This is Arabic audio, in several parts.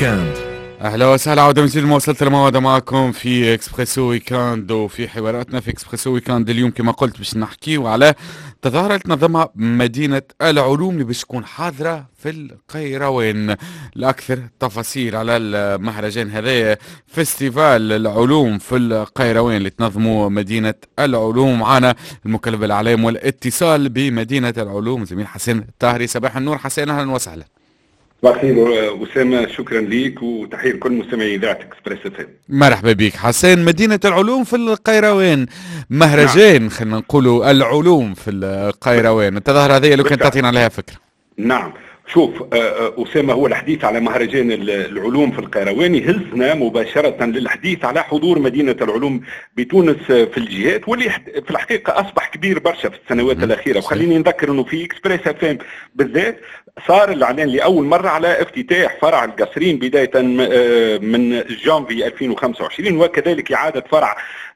ويكاند. اهلا وسهلا، عودة من جديد. ما وصلت لموعد معكم في اكسبريسو ويكاند، وفي حواراتنا في اكسبريسو ويكاند اليوم كما قلت باش نحكيو على تظاهرة تنظمها مدينة العلوم اللي باش تكون حاضرة في القيروان. لأكثر تفاصيل على المهرجان هذا، فيستيفال العلوم في القيروان اللي تنظمه مدينة العلوم، معنا المكلف بالإعلام والاتصال بمدينة العلوم زميل حسين الطاهري. صباح النور حسين، أهلا وسهلا. صباح الخير أسامة، شكرا ليك وتحية لكل مستمعي إذاعة إكسبريس FM. مرحبا بك حسين. مدينة العلوم في القيروان، مهرجان نعم. خلينا نقولوا العلوم في القيروان. التظاهرة هذه لو كانت تعطينا عليها فكرة. نعم، شوف أسامة، هو الحديث على مهرجان العلوم في القيروان يهزنا مباشرة للحديث على حضور مدينة العلوم بتونس في الجهات، واللي في الحقيقة أصبح كبير برشا في السنوات الأخيرة. وخليني نذكر أنه في إكسبريس FM بالذات صار الإعلان لأول مرة على افتتاح فرع القصرين بداية من جانفي 2025، وكذلك إعادة فرع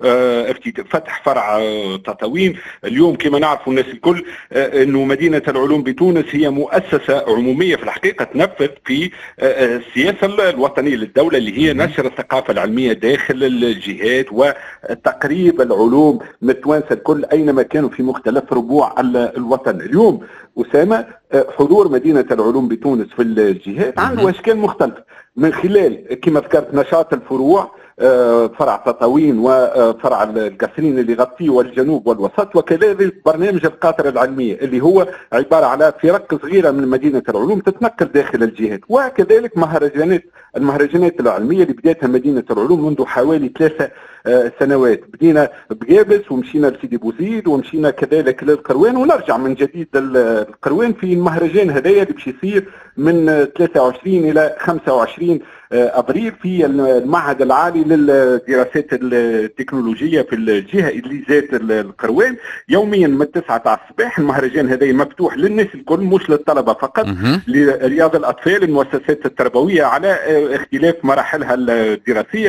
فتح فرع تطاوين. اليوم كما نعرف الناس الكل أنه مدينة العلوم بتونس هي مؤسسة عمومية في الحقيقة تنفذ في السياسة الوطنية للدولة، اللي هي نشر الثقافة العلمية داخل الجهات وتقريب العلوم من التوانسة الكل أينما كانوا في مختلف ربوع الوطن. اليوم أسامة حضور مدينة العلوم بتونس في الجهات عنده أشكال مختلفة، من خلال كما ذكرت نشاط الفروع، فرع تطاوين وفرع القصرين اللي يغطيه الجنوب والوسط، وكذلك برنامج القاطرة العلمية اللي هو عبارة على فرق صغيرة من مدينة العلوم تتنقل داخل الجهات، وكذلك المهرجانات العلمية اللي بدأتها مدينة العلوم منذ حوالي 3 سنوات. بدينا بقابس ومشينا لسيدي بوزيد ومشينا كذلك للقروان، ونرجع من جديد للقروان في المهرجان هذايا اللي باش يصير من 23 إلى 25 أبريل في المعهد العالي للدراسات التكنولوجية في الجهة اللي ذات القروان، يوميا من 9 الصباح. المهرجان هذا مفتوح للناس الكل، مش للطلبة فقط، لرياض الأطفال، المؤسسات التربوية على اختلاف مراحلها الدراسية،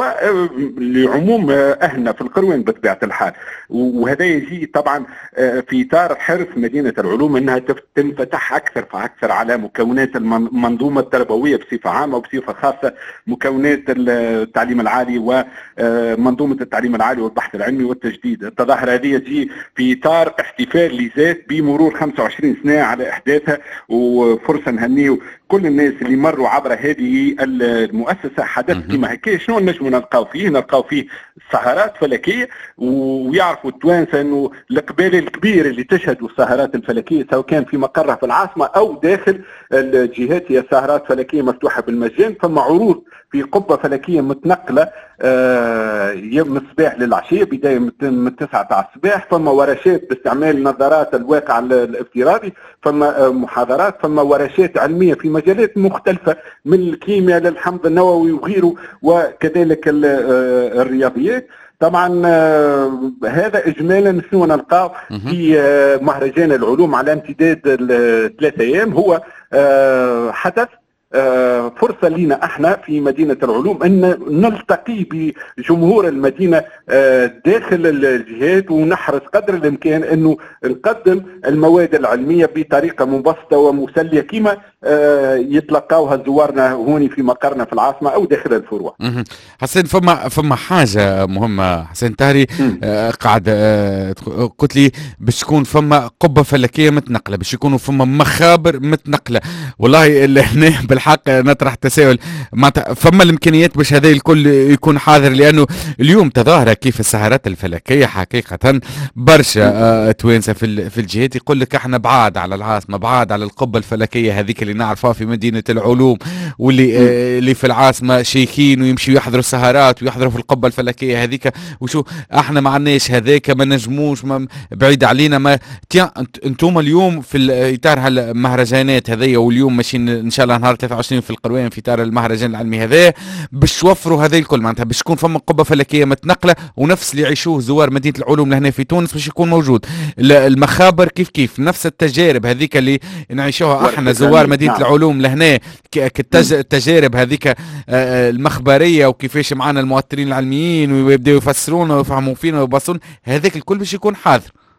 ولعموم أهلنا في القروان بطبيعة الحال. وهذا يجي طبعا في إطار حرص مدينة العلوم أنها تنفتح أكثر فأكثر على مكونات المنظومة التربوية بصفة عامة، وبصفة خاصة مكونات التعليم العالي ومنظومة التعليم العالي والبحث العلمي والتجديد. التظاهرة هذه تجي في إطار احتفال لذات بمرور 25 سنة على إحداثها، وفرصة نهنيو كل الناس اللي مروا عبر هذه المؤسسة. حدث كما هكا شنو نجموا نلقاو فيه؟ نلقاو فيه سهرات فلكية، ويعرفوا التوانسة أنه الإقبال الكبير اللي تشهدوا السهرات الفلكية سواء كان في مقرها في العاصمة أو داخل الجهات هي سهرات فلكية مفتوحة بالمجان. ثم عروض في قبة فلكية متنقلة من الصباح للعشية، بداية من 9 الصباح. ثم ورشات باستعمال نظارات الواقع الافتراضي، ثم محاضرات، ثم ورشات علمية في مجالات مختلفة من الكيمياء للحمض النووي وغيره، وكذلك الرياضيات. طبعا هذا اجمالا شنو نلقاه في مهرجان العلوم على امتداد 3 أيام. هو حدث فرصة لنا احنا في مدينة العلوم ان نلتقي بجمهور المدينة داخل الجهات، ونحرص قدر الامكان انه نقدم المواد العلمية بطريقة مبسطة ومسلية كما يتلقاوها زوارنا هوني في مقرنا في العاصمة او داخل الفروع. حسين، فما حاجة مهمة حسين طاهري، قاعد قلت لي باش تكون فما قبة فلكية متنقلة، باش يكونوا فما مخابر متنقلة. والله هنا بالحق نطرح تساؤل، فما الامكانيات باش هذا الكل يكون حاضر؟ لانه اليوم تظاهرة كيف السهرات الفلكية حقيقة برشا توانسة في الجهات يقول لك احنا بعاد على العاصمة، بعاد على القبة الفلكية هذيك اللي نعرفها في مدينة العلوم، واللي اللي في العاصمة شيخين ويمشوا يحضروا السهرات ويحضروا في القبة الفلكية هذيك. وشو احنا ما عندناش هذاك، ما نجموش، بعيد علينا. ما انتم اليوم في اطار هالمهرجانات هذيا، واليوم ماشيين ان شاء الله نهار 23 في القروان في اطار المهرجان العلمي هذا، باش توفروا هذا الكل معناتها باش تكون فما قبة فلكية متنقلة، ونفس اللي يعيشوه زوار مدينة العلوم لهنا في تونس باش يكون موجود. المخابر كيف نفس التجارب هذيك اللي نعيشوها احنا زوار مدينة العلوم لهنا، التجارب هذيك المخبرية، وكيفاش معنا المؤثرين العلميين ويبداوا يفسرون ويفهموا فينا ويبصون، هذاك الكل باش يكون حاضر.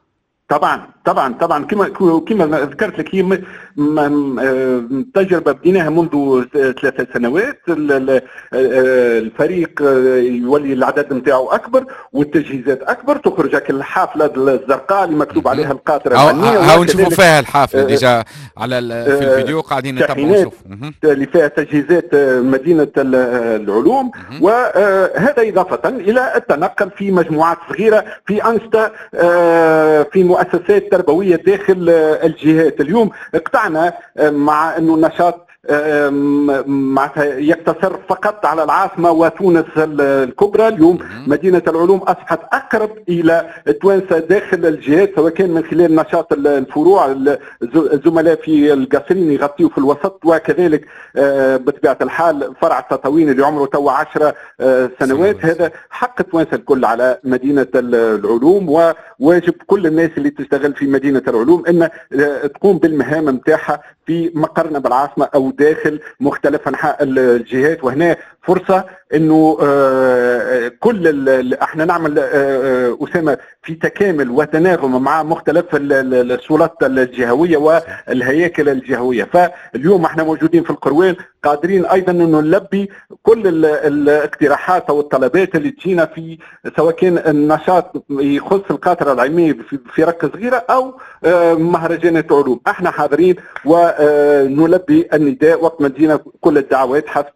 طبعا كما ذكرت لك، هي تجربه بديناها منذ 3 سنوات. الفريق يولي العدد نتاعو اكبر والتجهيزات اكبر، تخرج الحافله الزرقاء اللي مكتوب عليها القاطره الفنيه، هاو نشوفوا فيها الحافله ديجا على في الفيديو قاعدين نتابعوا نشوفوا اللي فيها تجهيزات مدينه العلوم. وهذا اضافه الى التنقل في مجموعات صغيره في انشطه في مؤسسات تربويه داخل الجهات. اليوم اقتعنا مع انه النشاط معناتها يقتصر فقط على العاصمه وتونس الكبرى. اليوم مدينه العلوم اصبحت اقرب الى التوانسه داخل الجهات، سواء كان من خلال نشاط الفروع، الزملاء في القصرين يغطيوا في الوسط، وكذلك بطبيعه الحال فرع التطاوين اللي عمره توا 10 سنوات. هذا حق التوانسه الكل على مدينه العلوم، وواجب كل الناس اللي تشتغل في مدينه العلوم ان تقوم بالمهام نتاعها في مقرنا بالعاصمه او داخل مختلف انحاء الجهات. وهنا فرصه انه احنا نعمل اسامه في تكامل وتناغم مع مختلف السلطات الجهويه والهياكل الجهويه. فاليوم احنا موجودين في القروان قادرين ايضا انه نلبي كل الاقتراحات او الطلبات اللي تجينا، في سواء كان النشاط يخص القاطره العلميه في ركه صغيره او مهرجانات علوم. احنا حاضرين ونلبي النداء وقت ما تجينا كل الدعوات حسب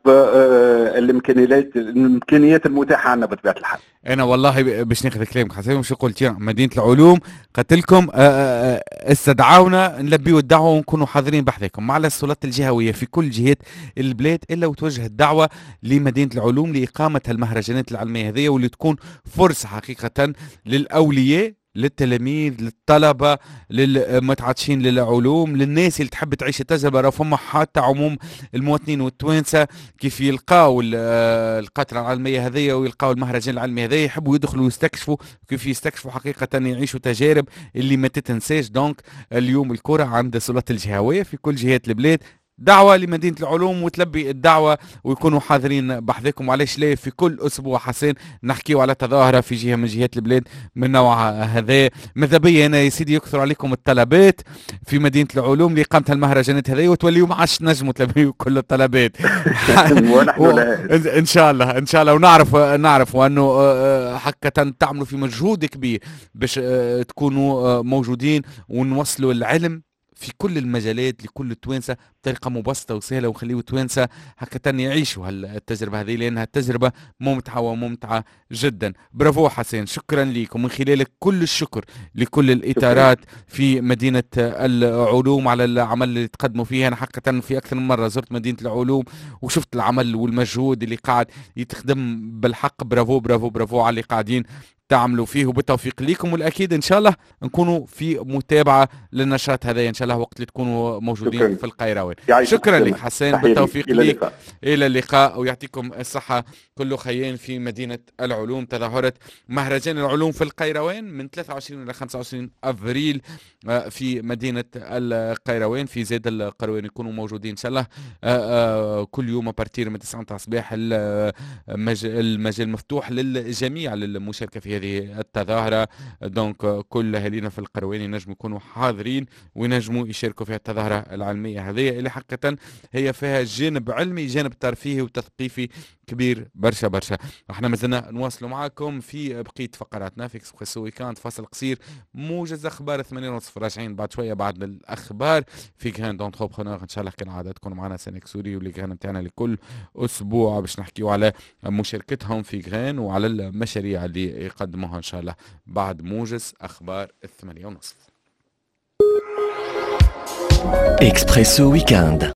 الامكانيات المتاحه عندنا بطبيعه الحال. انا والله باش ناخذ كلامك حسين، مش قلت مدينه العلوم قلت لكم استدعونا نلبيوا الدعوه ونكونوا حاضرين بحذاكم مع السلطات الجهويه في كل جهات البلاد، الا وتوجه الدعوه لمدينه العلوم لاقامه المهرجانات العلميه هذه، واللي تكون فرصه حقيقه للاولياء، للتلاميذ، للطلبة، للمتعطشين للعلوم، للناس اللي تحب تعيش التجربة. راه فما حتى عموم المواطنين والتوانسة كيف يلقاو القطرة العلمية هذه ويلقاو المهرجان العلمي هذا يحبوا يدخلوا يستكشفوا، كيف يستكشفوا حقيقة يعيشوا تجارب اللي ما تتنساش. دونك اليوم الكرة عند السلطات الجهوية في كل جهات البلاد، دعوة لمدينة العلوم وتلبي الدعوة ويكونوا حاضرين بحذاكم. وعلاش لا في كل أسبوع حسين نحكيوا على تظاهرة في جهة من جهات البلاد من نوع هذا. ماذا بيا أنا يا سيدي يكثر عليكم الطلبات في مدينة العلوم لإقامة المهرجانات هذه، وتوليوا ما عادش نجموا تلبيوا كل الطلبات إن شاء الله. ونعرف وأنه حقا تعملوا في مجهود كبير باش تكونوا موجودين ونوصلوا العلم في كل المجالات لكل التوانسة بطريقة مبسطة وسهلة، ونخليوا التوانسة حقا يعيشوا التجربة هذه لأنها تجربة ممتعة جدا. برافو حسين، شكرا لك، ومن خلالك كل الشكر لكل الإطارات في مدينة العلوم على العمل اللي تقدموا فيه. أنا حقا في أكثر من مرة زرت مدينة العلوم وشفت العمل والمجهود اللي قاعد يتخدم بالحق. برافو على اللي قاعدين تعملوا فيه، وبالتوفيق ليكم. والأكيد إن شاء الله نكونوا في متابعة للنشاط هذا إن شاء الله وقت اللي تكونوا موجودين في القيروان. شكرا لك حسين، بالتوفيق ليك، إلى اللقاء ويعطيكم الصحة. كله خيان في مدينة العلوم. تظاهرة مهرجان العلوم في القيروان من 23 إلى 25 أفريل في مدينة القيروان في زاد القروان. يكونوا موجودين إن شاء الله كل يوم بارتير من 9 الصباح. المجال مفتوح للجميع للمشاركة في هذه التظاهرة. دونك كل أهالينا في القروان ينجموا يكونوا حاضرين وينجموا يشاركوا في التظاهرة العلمية هذه اللي حقيقة هي فيها جانب علمي جانب ترفيهي وتثقيفي كبير برشا. احنا مازلنا نواصلوا معكم في بقية فقراتنا في اكسبريسو ويكاند. فاصل قصير، موجز اخبار 8:30 راجعين بعد شوية بعد الاخبار في كان دونتربرونور. ان شاء الله كالعادة تكون معنا سنك سوري واللي كان نتاعنا لكل اسبوع باش نحكيوا على مشاركتهم في غان وعلى المشاريع اللي يقدموها ان شاء الله بعد موجز اخبار 8:30. اكسبريسو ويكاند.